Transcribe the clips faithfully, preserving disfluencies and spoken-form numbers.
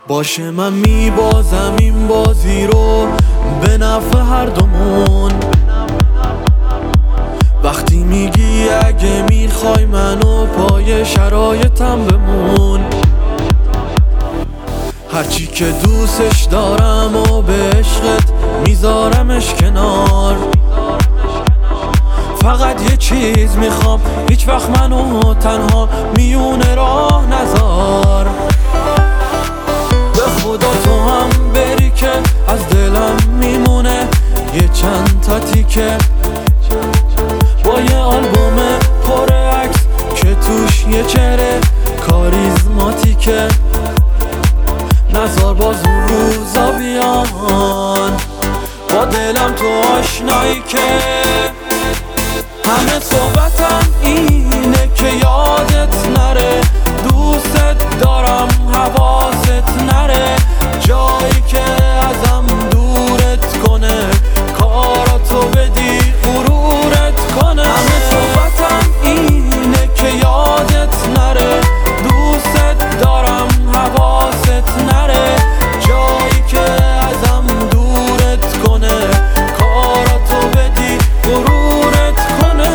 باشه من میبازم این بازی رو به نفع هر دومون. وقتی میگی اگه میخوای منو پای شرایطم بمون، هرچی که دوستش دارم و به عشقت میذارمش کنار. فقط یه چیز میخوام، هیچ وقت منو تنها میونه راه نذار. به خدا تو هم بری که از دلم میمونه یه چند تا تیکه، با یه آلبوم پر عکس که توش یه چهره کاریزماتیکه. نذار باز اون روزا بیان با دلم تو آشنایی که همه صحبتم اینه که یادت نره، دوست دارم حواست نره، جایی که ازم دورت کنه کاراتو بدی غرورت کنه. همه صحبتم اینه که یادت نره، دوست دارم حواست نره، جایی که ازم دورت کنه کاراتو بدی غرورت کنه.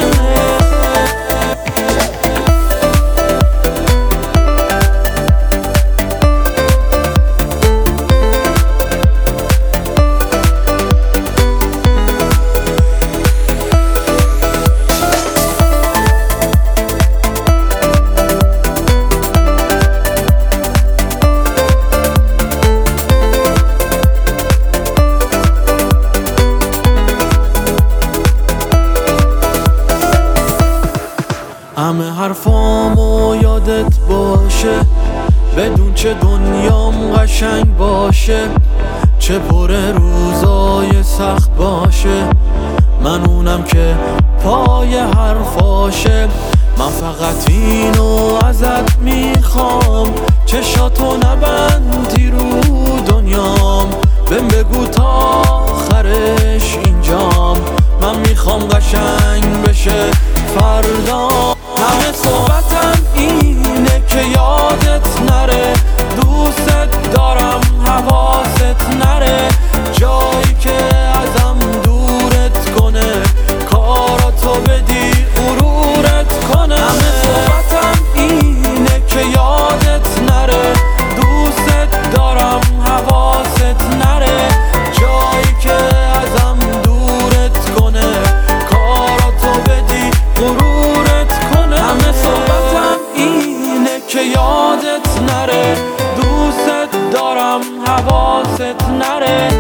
همه حرفامو یادت باشه، بدون چه دنیام قشنگ باشه، چه پر روزای سخت باشه، من اونم که پای حرفاشه. من فقط اینو ازت میخوام، چشاتو نبندی رو دنیام، بهم بگو تا آخرش اینجام، من میخوام قشنگ بشه فردا. همه صحبتم اینه که یادت نره، دوست دارم حواست نره، جایی که ازم دورت کنه کاراتو بدی غرورت کنه. همه صحبتم اینه که یادت نره، دوست دارم حواست نره، جایی که ازم دورت کنه کاراتو بدی غرورت کنه. همه صحبتم اینه که یادت نره، دوست دارم حواست نره،